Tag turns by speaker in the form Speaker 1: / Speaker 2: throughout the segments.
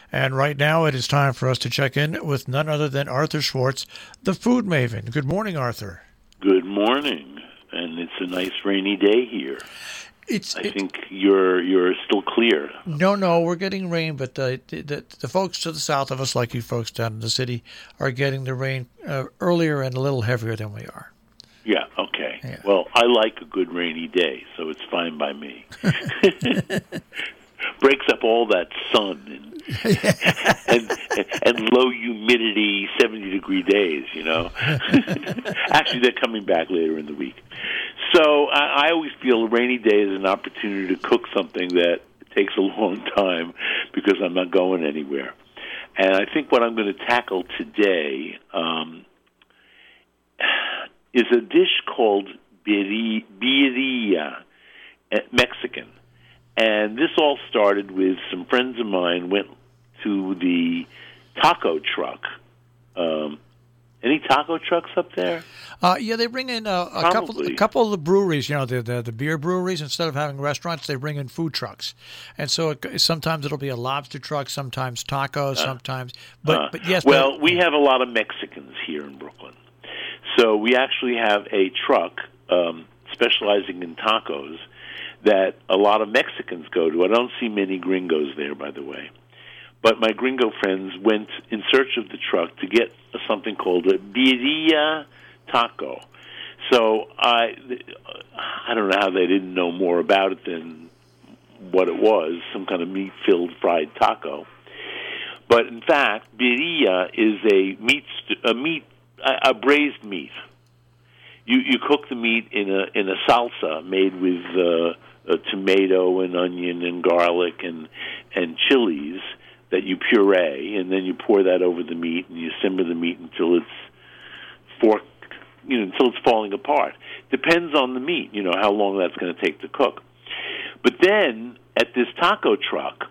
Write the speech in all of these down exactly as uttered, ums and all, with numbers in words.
Speaker 1: And right now it is time for us to check in with none other than Arthur Schwartz, the food maven. Good morning, Arthur.
Speaker 2: Good morning, and it's a nice rainy day here.
Speaker 1: It's,
Speaker 2: I
Speaker 1: it,
Speaker 2: think you're you're still clear.
Speaker 1: No, no, we're getting rain, but the, the the folks to the south of us, like you folks down in the city, are getting the rain uh, earlier and a little heavier than we are.
Speaker 2: Yeah, okay.
Speaker 1: Yeah.
Speaker 2: Well, I like a good rainy day, so it's fine by me. Breaks up all that sun and, and and low humidity, seventy degree days. You know, actually, they're coming back later in the week. So I, I always feel a rainy day is an opportunity to cook something that takes a long time because I'm not going anywhere. And I think what I'm going to tackle today um, is a dish called birria, birria, Mexican. And this all started with some friends of mine went to the taco truck. Um, any taco trucks up there?
Speaker 1: Uh, yeah, they bring in uh, a couple. A couple of the breweries, you know, the, the the beer breweries. Instead of having restaurants, they bring in food trucks, and so it, sometimes it'll be a lobster truck, sometimes tacos, uh, sometimes. But uh, but yes.
Speaker 2: Well, we have a lot of Mexicans here in Brooklyn, so we actually have a truck um, specializing in tacos that a lot of Mexicans go to. I don't see many gringos there, by the way. But my gringo friends went in search of the truck to get something called a birria taco. So I, I don't know how they didn't know more about it than what it was, some kind of meat-filled fried taco. But in fact, birria is a meat, a meat, a braised meat. You you cook the meat in a in a salsa made with uh, a tomato and onion and garlic and and chilies that you puree, and then you pour that over the meat and you simmer the meat until it's fork, you know, until it's falling apart. Depends on the meat, you know, how long that's going to take to cook. But then at this taco truck,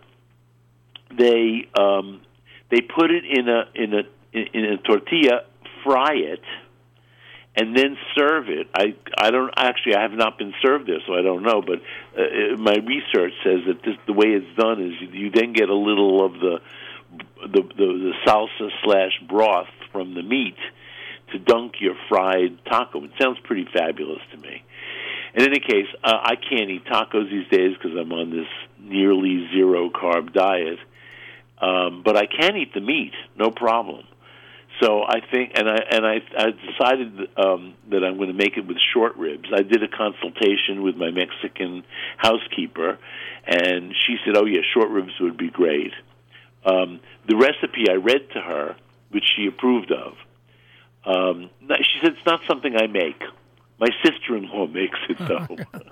Speaker 2: they um, they put it in a in a in a tortilla, fry it, and then serve it. I I don't actually I have not been served there, so I don't know. But uh, my research says that this, the way it's done is you, you then get a little of the the the, the salsa slash broth from the meat to dunk your fried taco. It sounds pretty fabulous to me. In any case, uh, I can't eat tacos these days because I'm on this nearly zero carb diet. Um, but I can eat the meat, no problem. So I think, and I and I, I decided um, that I'm going to make it with short ribs. I did a consultation with my Mexican housekeeper, and she said, "Oh yeah, short ribs would be great." Um, the recipe I read to her, which she approved of, um, she said it's not something I make. My sister-in-law makes it though.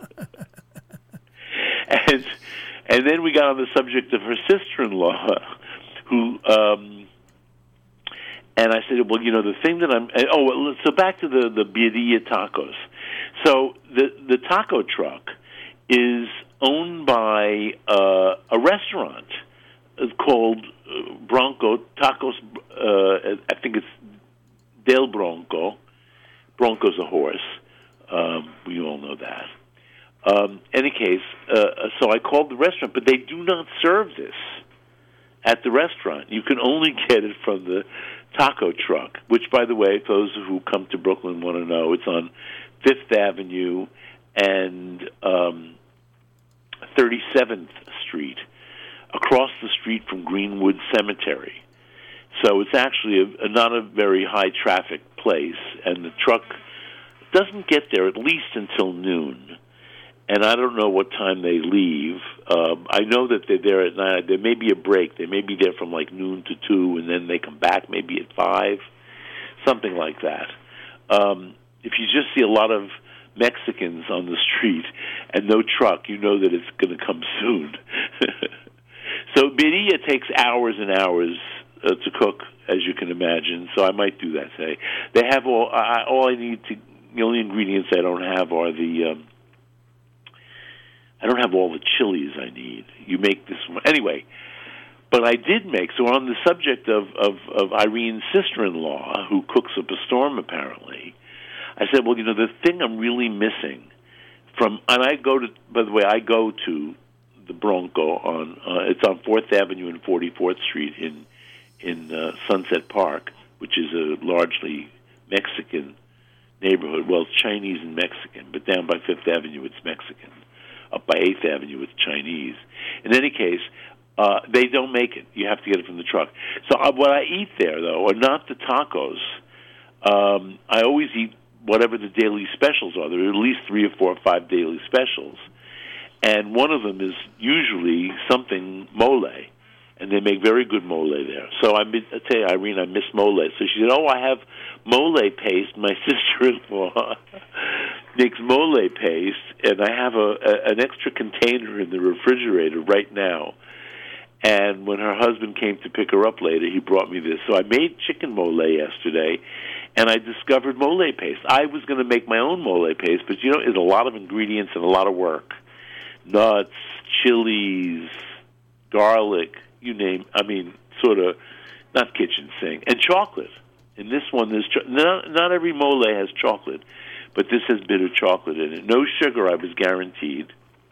Speaker 2: and and then we got on the subject of her sister-in-law, who. Um, And I said, well, you know, the thing that I'm... Oh, well, so back to the, the birria tacos. So the the taco truck is owned by uh, a restaurant called Bronco Tacos. Uh, I think it's Del Bronco. Bronco's a horse. Um, we all know that. Um, any case, uh, so I called the restaurant, but they do not serve this at the restaurant. You can only get it from the taco truck, which, by the way, those who come to Brooklyn want to know, it's on Fifth Avenue and um, thirty-seventh Street, across the street from Greenwood Cemetery. So it's actually a, a not a very high-traffic place, and the truck doesn't get there at least until noon. And I don't know what time they leave. Um, I know that they're there at night. There may be a break. They may be there from like noon to two, and then they come back maybe at five, something like that. Um, if you just see a lot of Mexicans on the street and no truck, you know that it's going to come soon. So birria takes hours and hours uh, to cook, as you can imagine. So I might do that today. They have all. I, all I need to. The only ingredients I don't have are the. Um, I don't have all the chilies I need. You make this one. Anyway, but I did make, so on the subject of, of, of Irene's sister-in-law, who cooks up a storm apparently, I said, well, you know, the thing I'm really missing from, and I go to, by the way, I go to the Bronco on uh, it's on Fourth Avenue and Forty-Fourth Street in in uh, Sunset Park, which is a largely Mexican neighborhood. Well, it's Chinese and Mexican, but down by Fifth Avenue, it's Mexican. Up by Eighth Avenue, it's Chinese. In any case, uh, they don't make it. You have to get it from the truck. So uh, what I eat there, though, are not the tacos. Um, I always eat whatever the daily specials are. There are at least three or four or five daily specials. And one of them is usually something mole. And they make very good mole there. So I, I tell you, Irene, I miss mole. So she said, oh, I have mole paste. My sister-in-law makes mole paste, and I have a, a an extra container in the refrigerator right now. And when her husband came to pick her up later, he brought me this. So I made chicken mole yesterday, and I discovered mole paste. I was going to make my own mole paste, but, you know, it's a lot of ingredients and a lot of work. Nuts, chilies, garlic, you name, I mean, sort of, not kitchen sink, and chocolate. In this one, there's cho- not, not every mole has chocolate, but this has bitter chocolate in it. No sugar, I was guaranteed.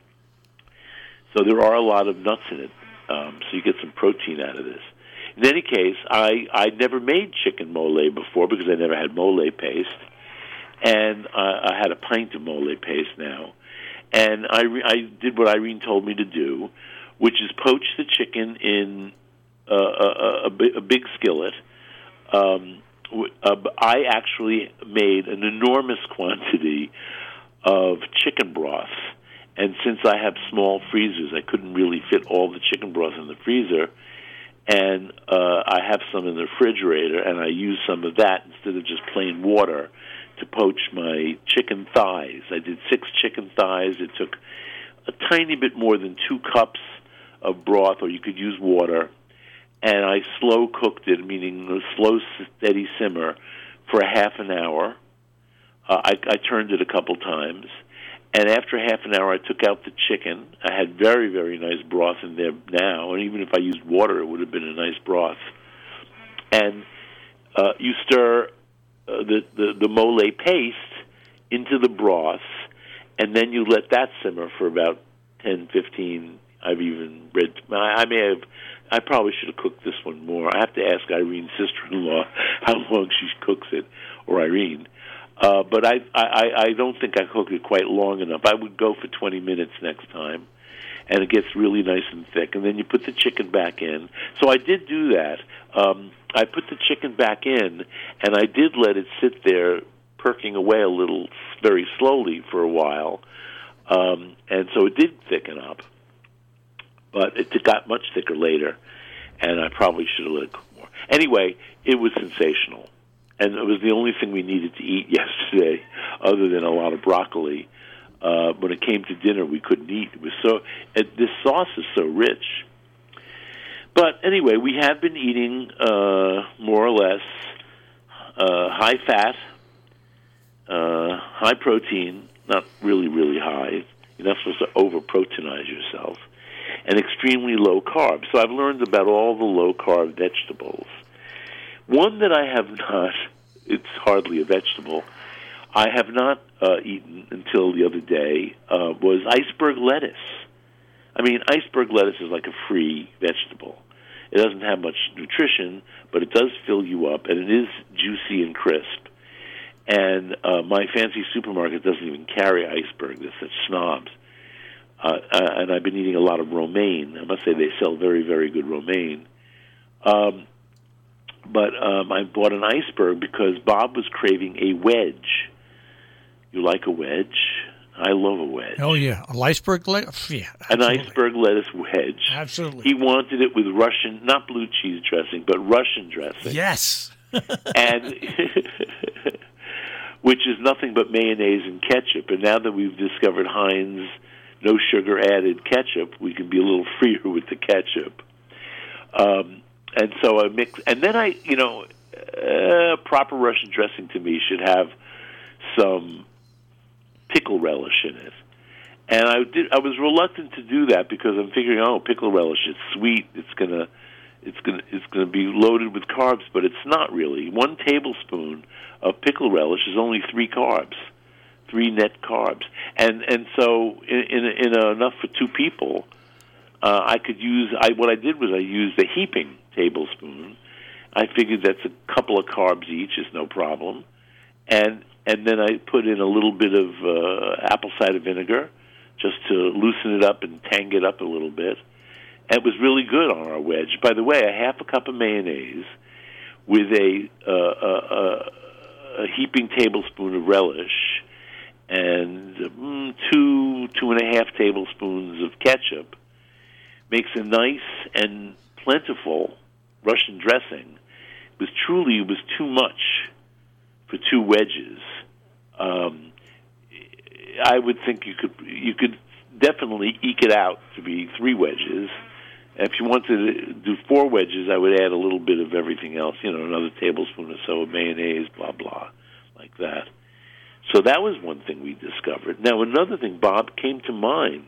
Speaker 2: So there are a lot of nuts in it, um, so you get some protein out of this. In any case, I I never made chicken mole before because I never had mole paste, and uh, I had a pint of mole paste now, and I re- I did what Irene told me to do, which is poach the chicken in uh, a, a, a big skillet. Um, uh, I actually made an enormous quantity of chicken broth, and since I have small freezers, I couldn't really fit all the chicken broth in the freezer, and uh, I have some in the refrigerator, and I use some of that instead of just plain water to poach my chicken thighs. I did six chicken thighs. It took a tiny bit more than two cups of broth, or you could use water, and I slow cooked it, meaning a slow, steady simmer, for a half an hour. Uh, I, I turned it a couple times, and after half an hour, I took out the chicken. I had very, very nice broth in there now, and even if I used water, it would have been a nice broth. And uh, you stir uh, the, the, the mole paste into the broth, and then you let that simmer for about ten, fifteen. I've even read, I may have, I probably should have cooked this one more. I have to ask Irene's sister-in-law how long she cooks it, or Irene. Uh, but I, I, I don't think I cooked it quite long enough. I would go for twenty minutes next time, and it gets really nice and thick. And then you put the chicken back in. So I did do that. Um, I put the chicken back in, and I did let it sit there perking away a little, very slowly for a while. Um, and so it did thicken up. But it got much thicker later, and I probably should have let it cook more. Anyway, it was sensational, and it was the only thing we needed to eat yesterday, other than a lot of broccoli. Uh, when it came to dinner, we couldn't eat. It was so. It, this sauce is so rich. But anyway, we have been eating uh, more or less uh, high fat, uh, high protein, not really, really high. You're not supposed to over-proteinize yourself. And extremely low carb. So I've learned about all the low-carb vegetables. One that I have not, it's hardly a vegetable, I have not uh, eaten until the other day, uh, was iceberg lettuce. I mean, iceberg lettuce is like a free vegetable. It doesn't have much nutrition, but it does fill you up, and it is juicy and crisp. And uh, my fancy supermarket doesn't even carry iceberg. They're such snobs. Uh, and I've been eating a lot of romaine. I must say they sell very, very good romaine. Um, but um, I bought an iceberg because Bob was craving a wedge. You like a wedge? I love a wedge.
Speaker 1: Oh, yeah. An iceberg lettuce? Yeah,
Speaker 2: an iceberg lettuce wedge.
Speaker 1: Absolutely.
Speaker 2: He wanted it with Russian, not blue cheese dressing, but Russian dressing.
Speaker 1: Yes.
Speaker 2: and which is nothing but mayonnaise and ketchup. And now that we've discovered Heinz no sugar added ketchup, we can be a little freer with the ketchup. Um, and so I mix, and then I, you know, uh, proper Russian dressing to me should have some pickle relish in it. And I did. I was reluctant to do that because I'm figuring, oh, pickle relish, it's sweet. It's gonna, it's gonna, it's gonna be loaded with carbs, but it's not really. One tablespoon of pickle relish is only three carbs. Three net carbs, and and so in in, in a, enough for two people, uh, I could use. I what I did was I used a heaping tablespoon. I figured that's a couple of carbs each is no problem, and and then I put in a little bit of uh, apple cider vinegar just to loosen it up and tang it up a little bit. And it was really good on our wedge. By the way, a half a cup of mayonnaise with a, uh, a, a heaping tablespoon of relish and mm, two, two and a half tablespoons of ketchup makes a nice and plentiful Russian dressing. It was truly, it was too much for two wedges. Um, I would think you could you could definitely eke it out to be three wedges. If you wanted to do four wedges, I would add a little bit of everything else, you know, another tablespoon or so of mayonnaise, blah, blah, like that. So that was one thing we discovered. Now, another thing, Bob, came to mind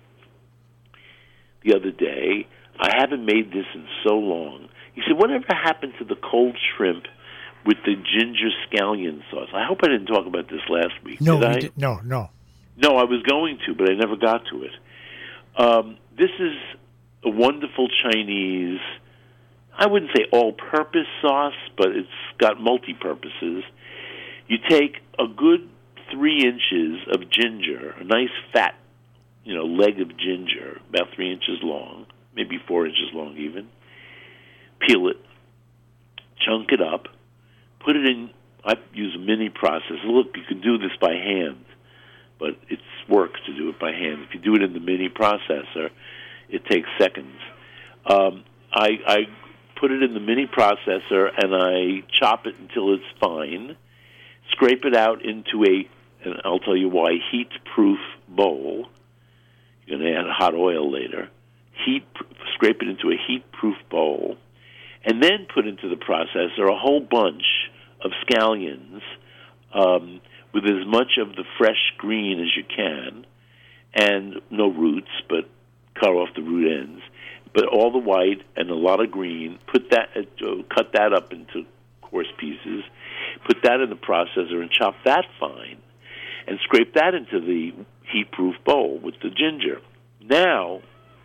Speaker 2: the other day. I haven't made this in so long. He said, whatever happened to the cold shrimp with the ginger scallion sauce? I hope I didn't talk about this last week.
Speaker 1: No,
Speaker 2: did I?
Speaker 1: Did, no, no.
Speaker 2: No, I was going to, but I never got to it. Um, this is a wonderful Chinese, I wouldn't say all-purpose sauce, but it's got multi-purposes. You take a good three inches of ginger, a nice fat, you know, leg of ginger, about three inches long, maybe four inches long even. Peel it, chunk it up, put it in. I use a mini processor. Look, you can do this by hand, but it's work to do it by hand. If you do it in the mini processor, it takes seconds. Um, I, I put it in the mini processor and I chop it until it's fine. Scrape it out into a, and I'll tell you why, heat-proof bowl. You're going to add hot oil later. Heat, scrape it into a heat-proof bowl, and then put into the processor a whole bunch of scallions um, with as much of the fresh green as you can, and no roots, but cut off the root ends, but all the white and a lot of green. Put that, uh, cut that up into coarse pieces. Put that in the processor and chop that fine, and scrape that into the heat-proof bowl with the ginger. Now,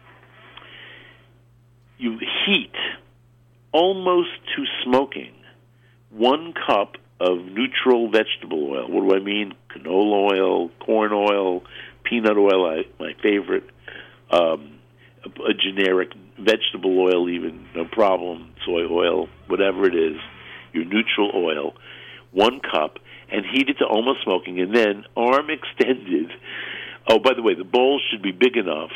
Speaker 2: you heat almost to smoking one cup of neutral vegetable oil. What do I mean? Canola oil, corn oil, peanut oil, I, my favorite, um, a, a generic vegetable oil even, no problem, soy oil, whatever it is, your neutral oil, one cup, and heat it to almost smoking, and then arm extended. Oh, by the way, the bowl should be big enough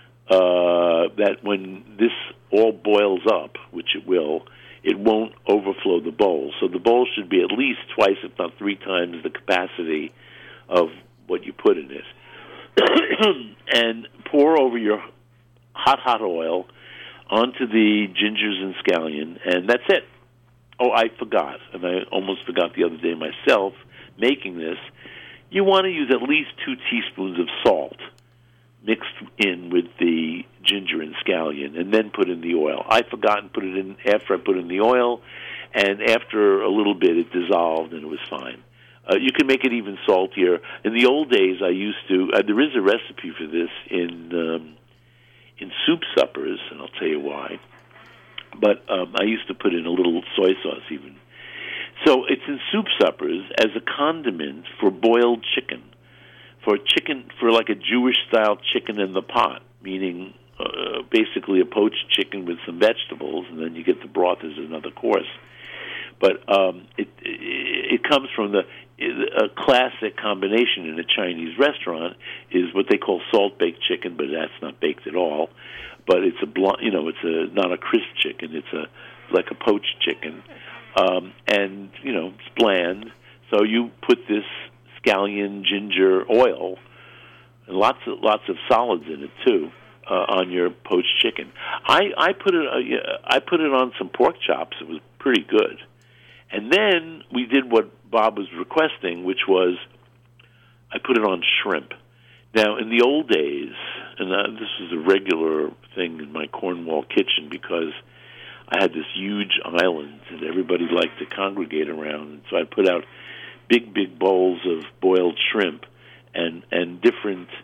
Speaker 2: uh, that when this all boils up, which it will, it won't overflow the bowl. So the bowl should be at least twice, if not three times, the capacity of what you put in it. And pour over your hot, hot oil onto the gingers and scallion, and that's it. Oh, I forgot, and I almost forgot the other day myself, making this. You want to use at least two teaspoons of salt mixed in with the ginger and scallion, and then put in the oil. I forgot and put it in after I put in the oil, and after a little bit it dissolved and it was fine. Uh, you can make it even saltier. In the old days, I used to, uh, there is a recipe for this in um, in soup suppers, and I'll tell you why. But um, I used to put in a little soy sauce even. So it's in soup suppers as a condiment for boiled chicken, for chicken, for like a Jewish-style chicken in the pot, meaning uh, basically a poached chicken with some vegetables, and then you get the broth as another course. But um, it, it it comes from the a classic combination in a Chinese restaurant is what they call salt-baked chicken, but that's not baked at all. But it's a blunt, you know, it's a not a crisp chicken. It's a like a poached chicken, um, and you know it's bland. So you put this scallion, ginger, oil, and lots of lots of solids in it too uh, on your poached chicken. I I put it uh, I put it on some pork chops. It was pretty good. And then we did what Bob was requesting, which was I put it on shrimp. Now, in the old days, and uh, this was a regular thing in my Cornwall kitchen because I had this huge island that everybody liked to congregate around, and so I put out big, big bowls of boiled shrimp and, and different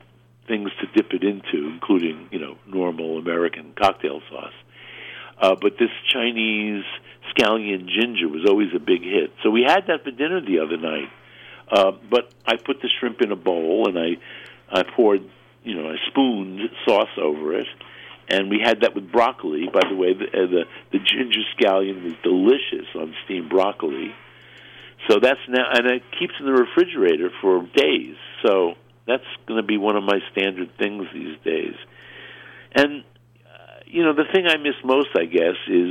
Speaker 2: things to dip it into, including, you know, normal American cocktail sauce. Uh, but this Chinese scallion ginger was always a big hit. So we had that for dinner the other night. Uh, but I put the shrimp in a bowl, and I, I poured, you know, I spooned sauce over it. And we had that with broccoli. By the way, the, uh, the, the ginger scallion was delicious on steamed broccoli. So that's now, and it keeps in the refrigerator for days. So that's going to be one of my standard things these days. And, uh, you know, the thing I miss most, I guess, is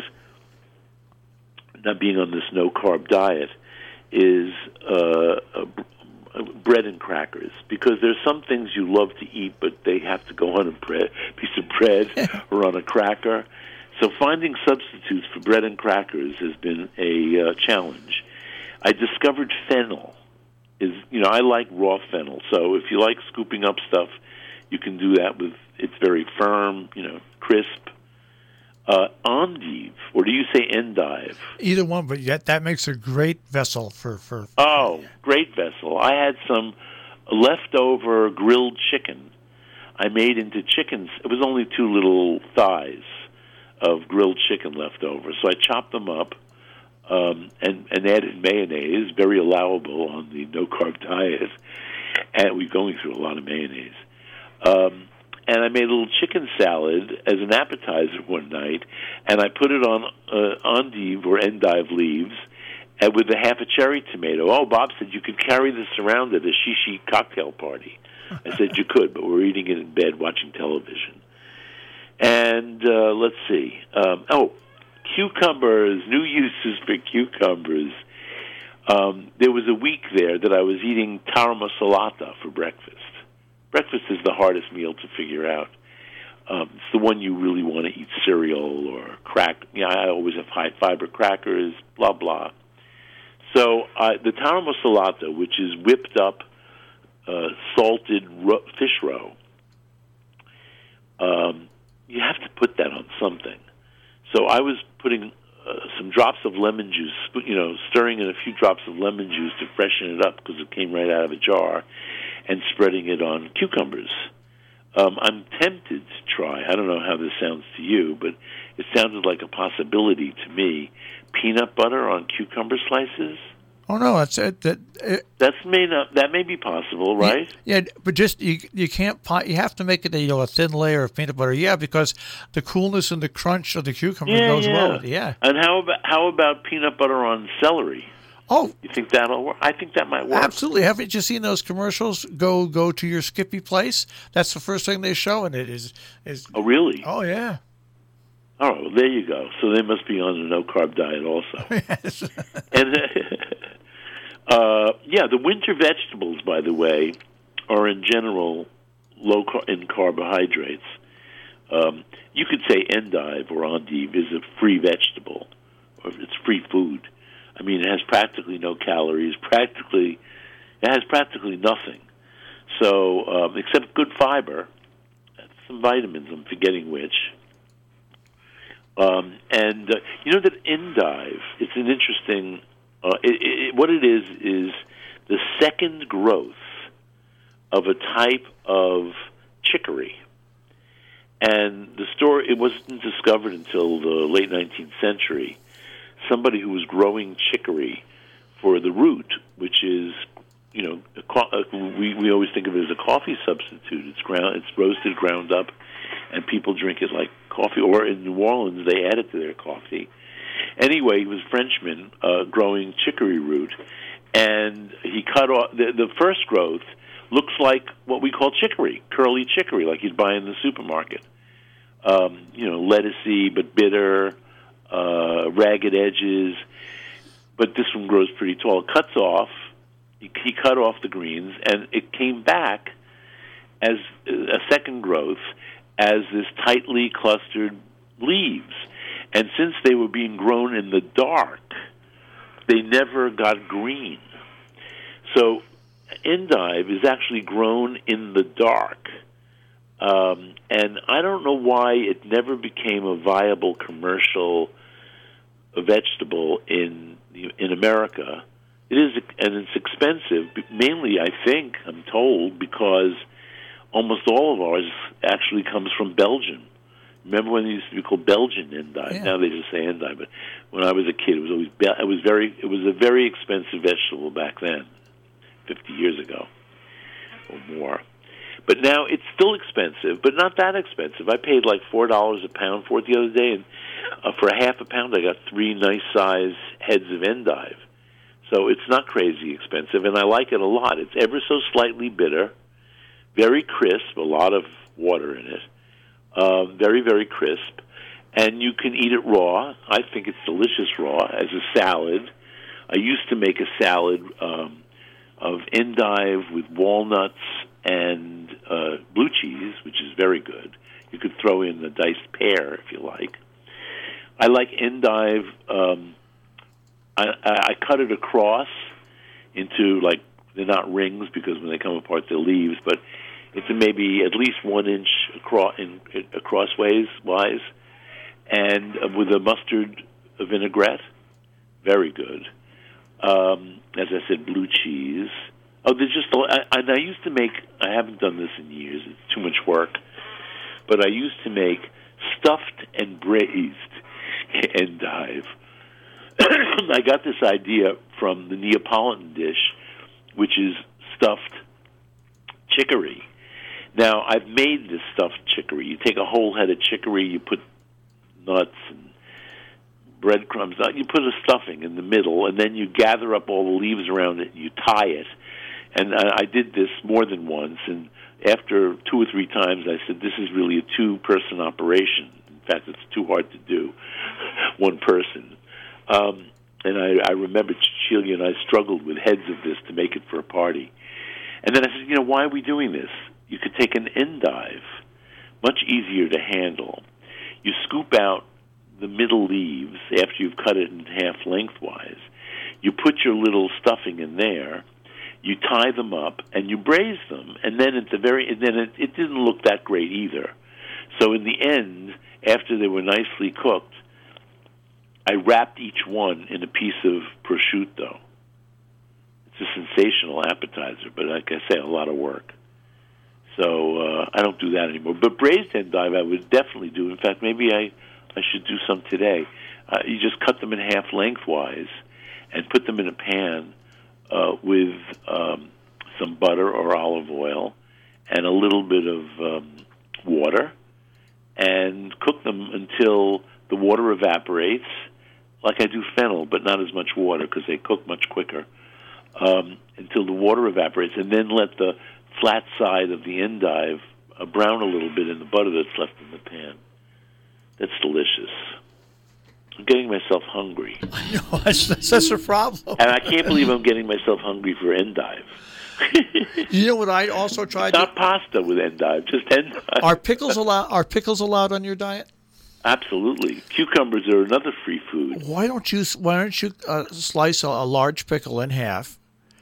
Speaker 2: not being on this no-carb diet, is uh, uh, bread and crackers. Because there's some things you love to eat, but they have to go on a bread, piece of bread or on a cracker. So finding substitutes for bread and crackers has been a uh, challenge. I discovered fennel. Is you know I like raw fennel, so if you like scooping up stuff, you can do that with. It's very firm, you know, crisp. Uh, endive, or do you say endive?
Speaker 1: Either one, but yet that makes a great vessel for for.
Speaker 2: Oh, great vessel! I had some leftover grilled chicken. I made into chickens. It was only two little thighs of grilled chicken left over, so I chopped them up. Um, and, and added mayonnaise, very allowable on the no-carb diet. And we're going through a lot of mayonnaise. Um, and I made a little chicken salad as an appetizer one night, and I put it on uh, endive or endive leaves and with a half a cherry tomato. Oh, Bob said you could carry this around at a shishi cocktail party. I said you could, but we're eating it in bed watching television. And uh, let's see. Um, oh, cucumbers, new uses for cucumbers. Um, there was a week there that I was eating tara masalata for breakfast. Breakfast is the hardest meal to figure out. Um, it's the one you really want to eat cereal or crack. Yeah, I always have high fiber crackers, blah, blah. So uh, the tara masalata, which is whipped up uh, salted ro- fish roe, um, you have to put that on something. So I was putting uh, some drops of lemon juice, you know, stirring in a few drops of lemon juice to freshen it up because it came right out of a jar, and spreading it on cucumbers. Um, I'm tempted to try. I don't know how this sounds to you, but it sounded like a possibility to me. Peanut butter on cucumber slices.
Speaker 1: Oh no, that's it. That it,
Speaker 2: that's may not. That may be possible, right?
Speaker 1: Yeah, yeah, but just you you can't. You have to make it a, you know, a thin layer of peanut butter. Yeah, because the coolness and the crunch of the cucumber
Speaker 2: yeah,
Speaker 1: goes
Speaker 2: yeah.
Speaker 1: well with it. Yeah.
Speaker 2: And how about how about peanut butter on celery?
Speaker 1: Oh,
Speaker 2: you think that'll work? I think that might work.
Speaker 1: Absolutely. Haven't you seen those commercials? Go go to your Skippy place. That's the first thing they show, and it is is.
Speaker 2: Oh really?
Speaker 1: Oh yeah.
Speaker 2: All right, well, there you go. So they must be on a no-carb diet also.
Speaker 1: Yes.
Speaker 2: And, uh, yeah, the winter vegetables, by the way, are in general low car- in carbohydrates. Um, you could say endive or endive is a free vegetable, or it's free food. I mean, it has practically no calories, practically, it has practically nothing. So, um, except good fiber, some vitamins, I'm forgetting which. Um, and uh, you know that endive, it's an interesting, uh, it, it, what it is, is the second growth of a type of chicory. And the story, it wasn't discovered until the late nineteenth century. Somebody who was growing chicory for the root, which is, you know, a co- uh, we, we always think of it as a coffee substitute. It's ground, it's roasted, ground up, and people drink it like coffee, or in New Orleans, they add it to their coffee. Anyway, he was a Frenchman uh, growing chicory root, and he cut off, the, the first growth looks like what we call chicory, curly chicory, like you'd buy in the supermarket. Um, you know, lettucey, but bitter, uh, ragged edges, but this one grows pretty tall. It cuts off, he, he cut off the greens, and it came back as a second growth, as this tightly clustered leaves. And since they were being grown in the dark, they never got green. So endive is actually grown in the dark. Um, and I don't know why it never became a viable commercial vegetable in in America. It is, and it's expensive, mainly, I think, I'm told, because almost all of ours actually comes from Belgium. Remember when they used to be called Belgian endive?
Speaker 1: Yeah.
Speaker 2: Now they just say endive. But when I was a kid, it was always be- it was very it was a very expensive vegetable back then, fifty years ago or more. But now it's still expensive, but not that expensive. I paid like four dollars a pound for it the other day, and uh, for a half a pound, I got three nice size heads of endive. So it's not crazy expensive, and I like it a lot. It's ever so slightly bitter, very crisp, a lot of water in it. Um, very, very crisp, and you can eat it raw. I think it's delicious raw as a salad. I used to make a salad um, of endive with walnuts and uh, blue cheese, which is very good. You could throw in the diced pear if you like. I like endive. Um, I, I cut it across into, like, they're not rings because when they come apart they're leaves, but it's maybe at least one inch across, in, across ways, wise, and uh, with a mustard vinaigrette, very good. Um, as I said, blue cheese. Oh, there's just. I, and I used to make. I haven't done this in years. It's too much work. But I used to make stuffed and braised endive. I got this idea from the Neapolitan dish, which is stuffed chicory. Now, I've made this stuffed chicory. You take a whole head of chicory, you put nuts and breadcrumbs, you put a stuffing in the middle, and then you gather up all the leaves around it and you tie it. And I, I did this more than once, and after two or three times I said, this is really a two-person operation. In fact, it's too hard to do, one person. Um, and I, I remember Cecilia and I struggled with heads of this to make it for a party. And then I said, you know, why are we doing this? You could take an endive, much easier to handle. You scoop out the middle leaves after you've cut it in half lengthwise. You put your little stuffing in there. You tie them up and you braise them. And then at the very, and then it, it didn't look that great either. So in the end, after they were nicely cooked, I wrapped each one in a piece of prosciutto. It's a sensational appetizer, but like I say, a lot of work. So uh, I don't do that anymore. But braised endive I would definitely do. In fact, maybe I, I should do some today. Uh, you just cut them in half lengthwise and put them in a pan uh, with um, some butter or olive oil and a little bit of um, water, and cook them until the water evaporates, like I do fennel, but not as much water because they cook much quicker, um, until the water evaporates, and then let the flat side of the endive uh, brown a little bit in the butter that's left in the pan. That's delicious. I'm getting myself hungry.
Speaker 1: I know, that's, that's a problem.
Speaker 2: And I can't believe I'm getting myself hungry for endive.
Speaker 1: You know what I also tried?
Speaker 2: It's not to... pasta with endive, just endive.
Speaker 1: Are pickles allowed? Are pickles allowed on your diet?
Speaker 2: Absolutely. Cucumbers are another free food.
Speaker 1: Why don't you? Why don't you uh, slice a, a large pickle in half,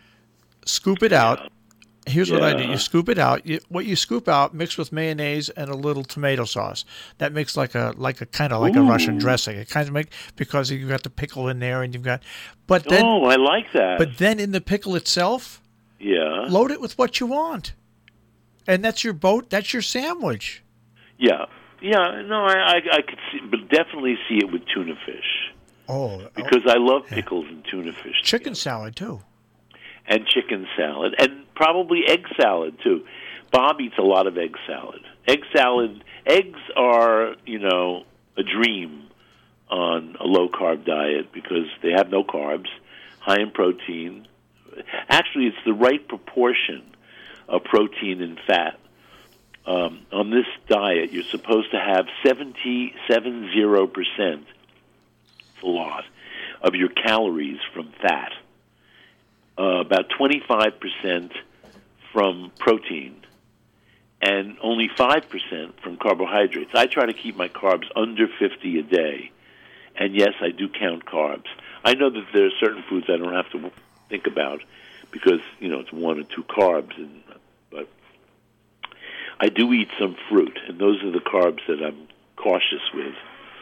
Speaker 1: scoop it out.
Speaker 2: Yeah.
Speaker 1: Here's
Speaker 2: yeah.
Speaker 1: what I do. You scoop it out. You, what you scoop out, mix with mayonnaise and a little tomato sauce. That makes like a like a kind of like
Speaker 2: Ooh.
Speaker 1: a Russian dressing. It kind of make because you've got the pickle in there and you've got. But then,
Speaker 2: oh, I like that.
Speaker 1: But then in the pickle itself,
Speaker 2: yeah,
Speaker 1: load it with what you want, and that's your boat. That's your sandwich.
Speaker 2: Yeah, yeah. No, I I, I could see, but definitely see it with tuna fish.
Speaker 1: Oh,
Speaker 2: because
Speaker 1: oh,
Speaker 2: I love
Speaker 1: yeah.
Speaker 2: pickles and tuna fish.
Speaker 1: Chicken
Speaker 2: together.
Speaker 1: salad too.
Speaker 2: And chicken salad, and probably egg salad, too. Bob eats a lot of egg salad. Egg salad, eggs are, you know, a dream on a low-carb diet because they have no carbs, high in protein. Actually, it's the right proportion of protein and fat. Um, on this diet, you're supposed to have seventy-seven percent, it's a lot, of your calories from fat. Uh, about twenty-five percent from protein, and only five percent from carbohydrates. I try to keep my carbs under fifty a day, and yes, I do count carbs. I know that there are certain foods I don't have to think about because, you know, it's one or two carbs, and, but I do eat some fruit, and those are the carbs that I'm cautious with.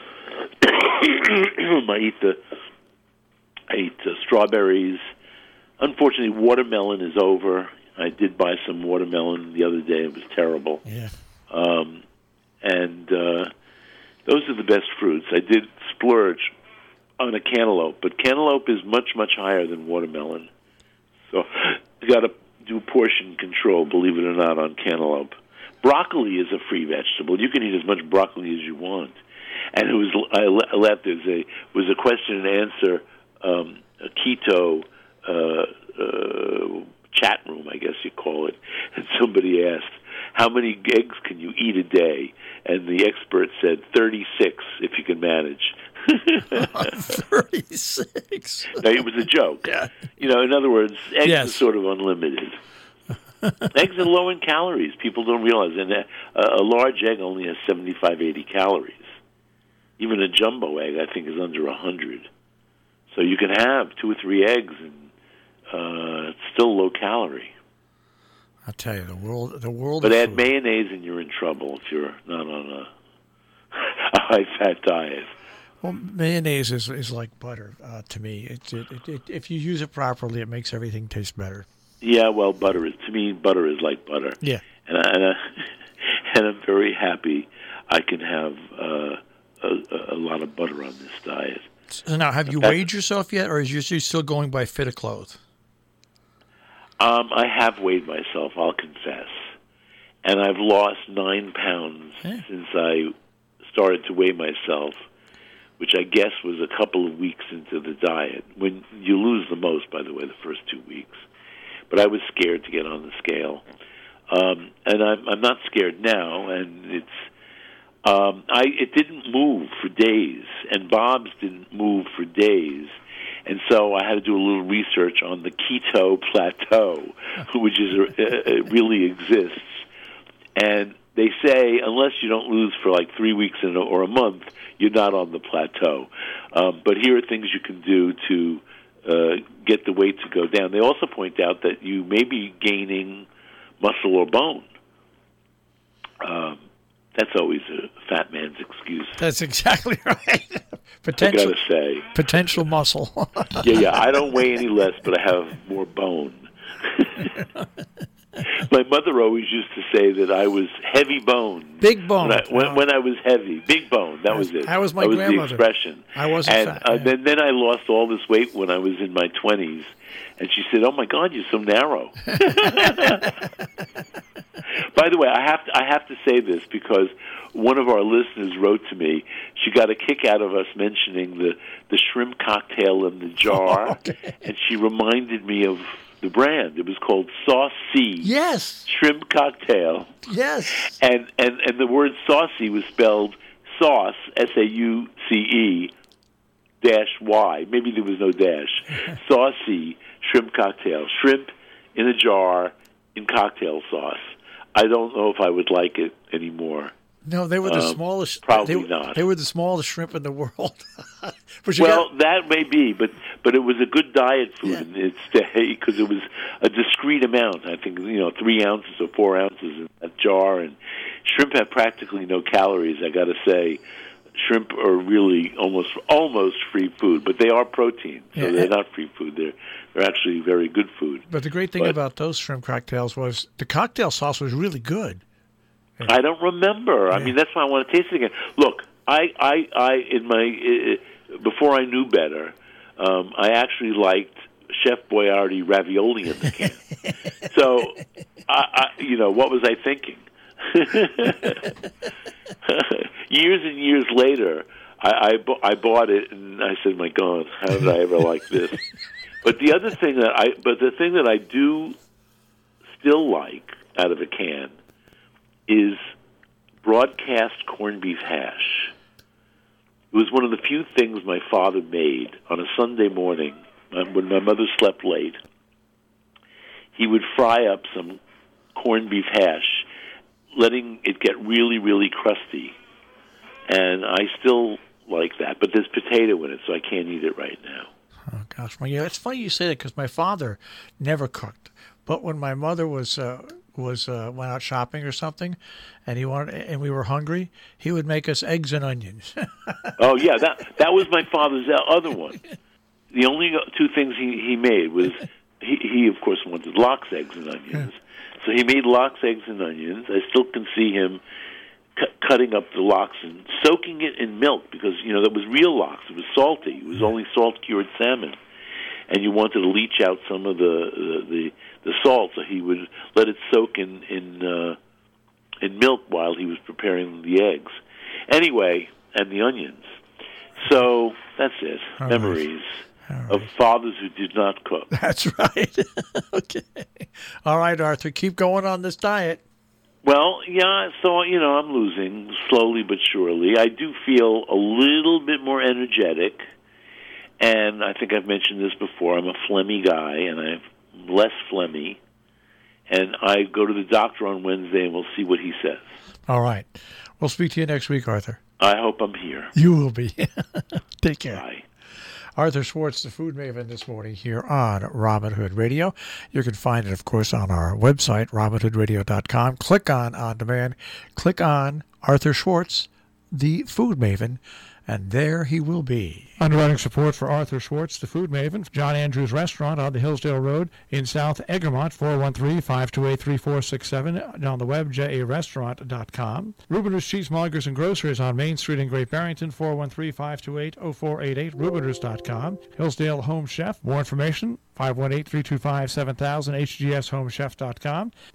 Speaker 2: I eat the I eat uh, strawberries. Unfortunately, watermelon is over. I did buy some watermelon the other day. It was terrible.
Speaker 1: Yeah.
Speaker 2: Um, and uh, those are the best fruits. I did splurge on a cantaloupe, but cantaloupe is much, much higher than watermelon. So you got to do portion control, believe it or not, on cantaloupe. Broccoli is a free vegetable. You can eat as much broccoli as you want. And it was I left there's a was a question and answer um, a keto uh, uh, chat room, I guess you call it. And somebody asked, "How many eggs can you eat a day?" And the expert said, thirty-six, if you can manage.
Speaker 1: thirty-six.
Speaker 2: Now, it was a joke.
Speaker 1: Yeah.
Speaker 2: You know, in other words, eggs
Speaker 1: Yes.
Speaker 2: are sort of unlimited. Eggs are low in calories. People don't realize. And a, a large egg only has seventy-five, eighty calories. Even a jumbo egg, I think, is under one hundred. So you can have two or three eggs, and uh, it's still low calorie.
Speaker 1: I'll tell you, the world, the world.
Speaker 2: But
Speaker 1: of
Speaker 2: add
Speaker 1: food.
Speaker 2: mayonnaise, and you're in trouble if you're not on a, a high-fat diet.
Speaker 1: Well, mayonnaise is is like butter uh, to me. It, it, it, it, if you use it properly, it makes everything taste better.
Speaker 2: Yeah, well, butter is to me. Butter is like butter.
Speaker 1: Yeah,
Speaker 2: and I, and, I, and I'm very happy I can have uh, a, a lot of butter on this diet.
Speaker 1: So now, have you
Speaker 2: That's,
Speaker 1: weighed yourself yet, or is you still going by fit of clothes?
Speaker 2: Um, I have weighed myself, I'll confess, and I've lost nine pounds
Speaker 1: yeah.
Speaker 2: since I started to weigh myself, which I guess was a couple of weeks into the diet. When you lose the most, by the way, the first two weeks. But I was scared to get on the scale, um, and I'm, I'm not scared now. And it's um, I it didn't move for days, and Bob's didn't move for days, and so I had to do a little research on the keto plateau, which is uh, it really exists. And they say unless you don't lose for like three weeks in a, or a month, you're not on the plateau. Um, but here are things you can do to Uh, get the weight to go down. They also point out that you may be gaining muscle or bone. Um, that's always a fat man's excuse.
Speaker 1: That's exactly right. Potential,
Speaker 2: I gotta say,
Speaker 1: potential muscle.
Speaker 2: yeah, yeah. I don't weigh any less, but I have more bone. My mother always used to say that I was heavy bone.
Speaker 1: Big bone.
Speaker 2: When I, when, when I was heavy. Big bone. That was it.
Speaker 1: That was my
Speaker 2: that was
Speaker 1: grandmother.
Speaker 2: the expression.
Speaker 1: I wasn't
Speaker 2: and,
Speaker 1: fat.
Speaker 2: Uh,
Speaker 1: yeah.
Speaker 2: then, then I lost all this weight when I was in my twenties. And she said, "Oh, my God, you're so narrow." By the way, I have to, I have to say this because one of our listeners wrote to me. She got a kick out of us mentioning the, the shrimp cocktail in the jar.
Speaker 1: Oh, okay.
Speaker 2: And she reminded me of the brand. It was called Saucy
Speaker 1: Yes.
Speaker 2: Shrimp Cocktail.
Speaker 1: Yes.
Speaker 2: And, and, and the word saucy was spelled sauce, S A U C E, dash Y. Maybe there was no dash. Saucy Shrimp Cocktail. Shrimp in a jar in cocktail sauce. I don't know if I would like it anymore.
Speaker 1: No, they were the
Speaker 2: um,
Speaker 1: smallest.
Speaker 2: Probably
Speaker 1: they,
Speaker 2: not.
Speaker 1: They were the smallest shrimp in the world. But you
Speaker 2: Well,
Speaker 1: got,
Speaker 2: that may be, but but it was a good diet food
Speaker 1: Yeah.
Speaker 2: in its day because it was a discrete amount. I think you know three ounces or four ounces in that jar, and shrimp have practically no calories. I got to say, shrimp are really almost almost free food, but they are protein, so
Speaker 1: Yeah.
Speaker 2: they're not free food. They're they're actually very good food.
Speaker 1: but the great thing
Speaker 2: but,
Speaker 1: about those shrimp cocktails was the cocktail sauce was really good.
Speaker 2: I don't remember. I
Speaker 1: Yeah.
Speaker 2: mean, that's why I want to taste it again. Look, I, I, I in my uh, before I knew better, um, I actually liked Chef Boyardee ravioli in the can. So, I, I, you know, what was I thinking? Years and years later, I, I, bu- I bought it, and I said, "My God, how did I ever like this?" But the other thing that I, but the thing that I do still like out of a can is broadcast corned beef hash. It was one of the few things my father made on a Sunday morning when my mother slept late. He would fry up some corned beef hash, letting it get really, really crusty. And I still like that, but there's potato in it, so I can't eat it right now.
Speaker 1: Oh gosh, well, yeah, it's funny you say that because my father never cooked, but when my mother was uh, was uh, went out shopping or something, and he wanted and we were hungry, he would make us eggs and onions.
Speaker 2: Oh yeah, that that was my father's other one. The only two things he he made was he, he of course wanted lox, eggs, and onions. Yeah. So he made lox, eggs, and onions. I still can see him cu- cutting up the lox and soaking it in milk because, you know, that was real lox. It was salty. It was only salt-cured salmon. And you wanted to leach out some of the the, the, the salt, so he would let it soak in, in, uh, in milk while he was preparing the eggs. Anyway, and the onions. So that's it. All Memories. Right. Right. Of fathers who did not cook.
Speaker 1: That's right. Okay. All right, Arthur, keep going on this diet.
Speaker 2: Well, yeah, so, you know, I'm losing slowly but surely. I do feel a little bit more energetic, and I think I've mentioned this before. I'm a phlegmy guy, and I'm less phlegmy, and I go to the doctor on Wednesday, and we'll see what he says.
Speaker 1: All right. We'll speak to you next week, Arthur.
Speaker 2: I hope I'm here.
Speaker 1: You will be. Take care.
Speaker 2: Bye.
Speaker 1: Arthur Schwartz, the Food Maven, this morning here on Robin Hood Radio. You can find it, of course, on our website, robin hood radio dot com. Click on On Demand. Click on Arthur Schwartz, the Food Maven, and there he will be. Underwriting support for Arthur Schwartz, the Food Maven, John Andrews Restaurant on the Hillsdale Road in South Egremont, four one three, five two eight, three four six seven, on the web, j a restaurant dot com. Rubiners Cheesemongers and Grocers on Main Street in Great Barrington, four one three, five two eight, zero four eight eight, rubiners dot com. Hillsdale Home Chef, more information, five one eight, three two five, seven thousand, h g s home chef dot com.